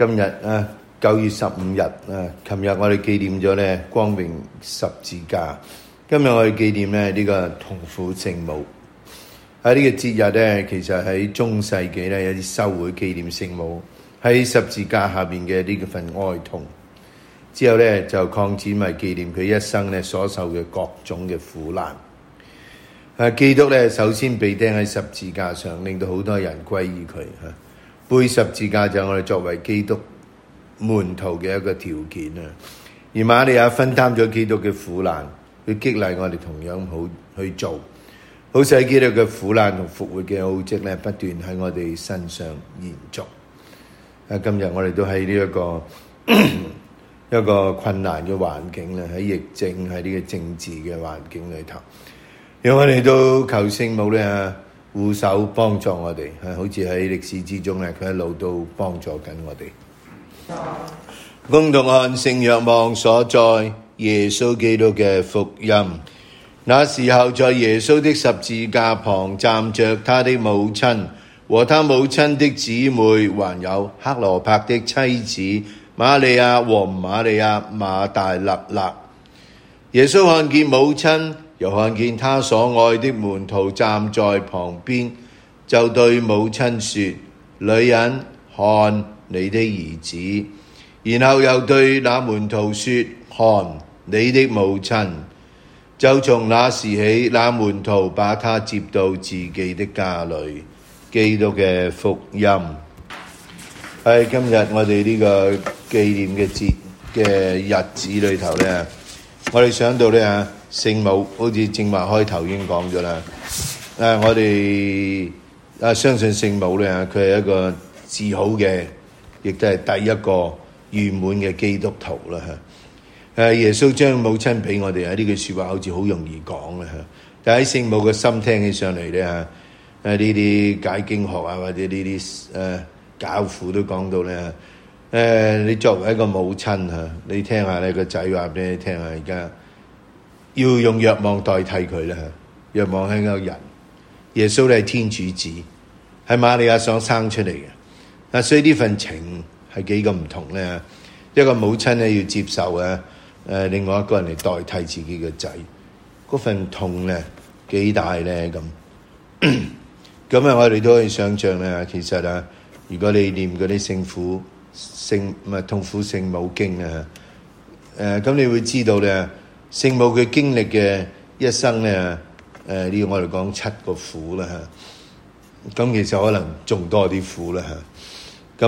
今日9月15日琴日我哋紀念咗咧光榮十字架，今日我哋紀念咧呢個同父聖母。喺呢個節日咧，其實喺中世紀咧有啲修會紀念聖母喺十字架下邊嘅呢份哀痛，之後咧就擴展為紀念佢一生咧所受嘅各種嘅苦難。基督咧首先被釘喺十字架上，令到好多人歸依佢。背十字架就係我哋作為基督門徒嘅一個條件啊。而瑪利亞分擔咗基督嘅苦難，去激勵我哋同樣好去做，好使基督嘅苦難同復活嘅奧蹟咧不斷喺我哋身上延續。今日我哋都喺呢一個困難嘅環境咧，喺疫症喺呢個政治嘅環境裏頭，讓我哋都求聖母咧護守幫助我哋，好似喺歷史之中咧，佢一路都幫助緊我哋。恭讀看聖若望所載耶穌基督嘅福音。那時候，在耶穌的十字架旁站着他的母親和他母親的姊妹，還有克羅帕的妻子瑪利亞和瑪利亞馬大勒納。耶穌看見母親，又看見他所愛的門徒站在旁邊，就對母親說：女人，看你的兒子。然後又對那門徒說：看你的母親。就從那時起，那門徒把他接到自己的家裏。基督嘅福音。喺今日我哋呢個紀念嘅節嘅日子裏頭咧，我哋想到咧聖母，好似正話開頭已經講咗啦。我哋相信聖母咧，佢係一個至好嘅，亦都係第一個圓滿嘅基督徒啦。耶穌將母親俾我哋，呢句說話好似好容易講啦，但喺聖母嘅心聽起上嚟咧，呢啲解經學或者呢啲教父都講到咧，你作為一個母親你聽下你個仔話俾你聽下，而家要用若望代替佢啦。若望係一個人，耶穌係天主子，係瑪利亞所生出嚟嘅。所以呢份情係幾咁唔同咧。一個母親咧要接受另外一個人嚟代替自己嘅仔，嗰份痛咧幾大咧咁。咁我哋都可以想象咧，其實如果你念嗰啲痛苦聖母經咁你會知道咧，聖母佢經歷嘅一生咧，呢個我哋講7個苦啦。咁其實可能仲多啲苦啦。咁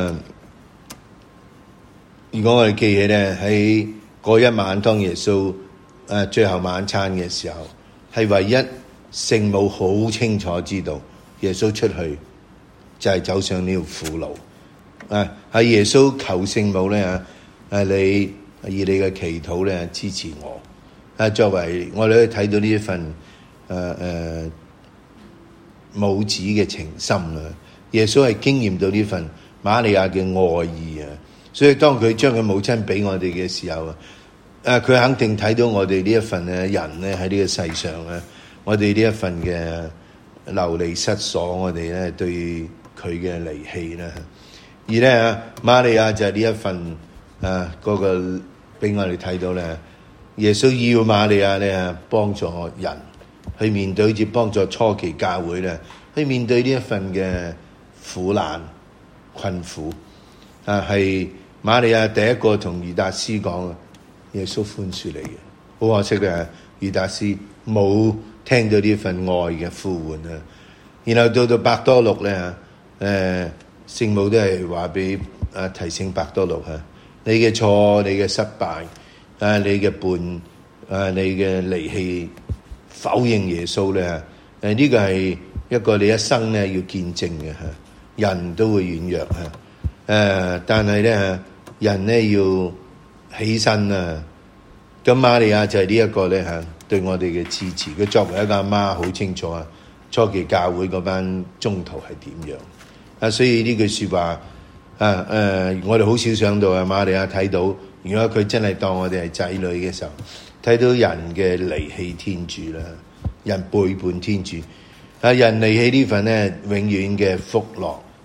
如果我哋記起咧，喺嗰一晚當耶穌最後晚餐嘅時候，係唯一聖母好清楚知道耶穌出去就係走上呢條苦路。係耶穌求聖母咧，你以你嘅祈禱咧支持我。作為我哋可以睇到呢一份母子嘅情深啦。耶穌係經驗到呢份瑪利亞嘅愛意啊，所以當佢將佢母親俾我哋嘅時候佢肯定睇到我哋呢一份人咧喺呢個世上我哋呢一份嘅流離失所，我哋咧對佢嘅離棄啦。而咧瑪利亞就係呢一份嗰個俾我哋睇到咧，耶穌要瑪利亞咧幫助人去面對，好似幫助初期教會咧去面對呢一份嘅苦難困苦。係瑪利亞第一個同猶達斯講耶穌寬恕你嘅，好可惜咧，猶達斯冇聽到呢份愛嘅呼喚。然後到伯多祿咧，聖母都係話俾提醒伯多祿你嘅錯，你嘅失敗，你嘅你嘅離棄，否認耶穌咧，呢個係一個你一生咧要見證嘅。人都會軟弱但係咧人咧要起身咁瑪利亞就係呢一個咧對我哋嘅支持。佢作為一個阿媽好清楚初期教會嗰班宗徒係點樣所以呢句說話我哋好少想到瑪利亞睇到，如果佢真係當我哋係仔女嘅時候，睇到人嘅離棄天主啦，人背叛天主人離棄呢份咧永遠嘅福樂，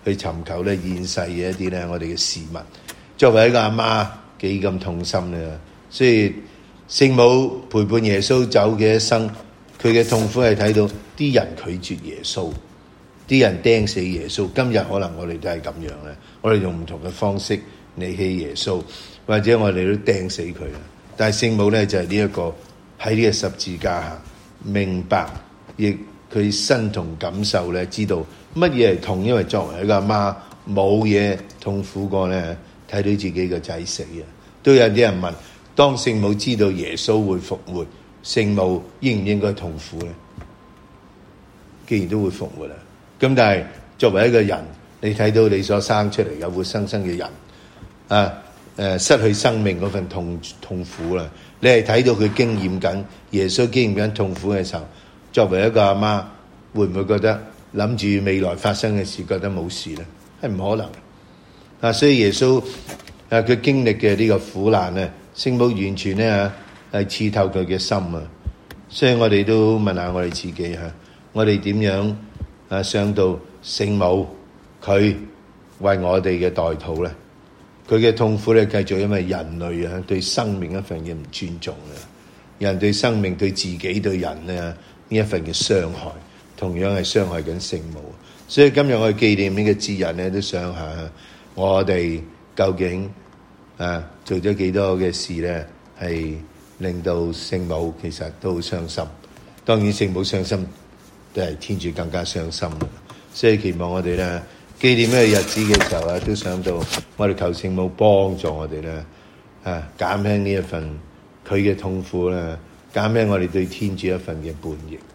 去尋求咧現世嘅一啲咧我哋嘅事物。作為一個阿媽幾咁痛心咧，所以聖母陪伴耶穌走嘅一生，佢嘅痛苦係睇到啲人拒絕耶穌，啲人釘死耶穌。今日可能我哋都係咁樣咧，我哋用唔同嘅方式離棄耶穌，或者我哋都釘死佢啦。但係聖母咧就係呢一個喺呢個十字架下明白，亦佢身同感受咧，知道乜嘢係痛。因為作為一個阿媽，冇嘢痛苦過咧，睇到自己個仔死啊！都有啲人問：當聖母知道耶穌會復活，聖母應唔應該痛苦咧？既然都會復活啦，咁但係作為一個人，你睇到你所生出嚟有活生生嘅人失去生命嗰份痛苦啦，你係睇到佢經驗緊耶穌經驗緊痛苦嘅時候，作為一個阿媽，會唔會覺得諗住未來發生嘅事覺得冇事咧？係唔可能。所以耶穌佢經歷嘅呢個苦難咧，聖母完全咧係刺透佢嘅心啊！所以我哋都問下我哋自己我哋點樣想到聖母佢為我哋嘅代禱咧？佢嘅痛苦咧，繼續因為人類對生命一份嘅唔尊重人對生命對自己對人咧呢一份嘅傷害，同樣係傷害緊聖母。所以今日我哋紀念呢個節日咧，都想下我哋究竟做咗幾多嘅事咧，係令到聖母其實都好傷心。當然聖母傷心，都係天主更加傷心。所以期望我哋咧紀念呢個日子嘅時候都想到我哋求聖母幫助我哋咧減輕呢一份佢嘅痛苦啦，減輕我哋對天主一份嘅叛逆。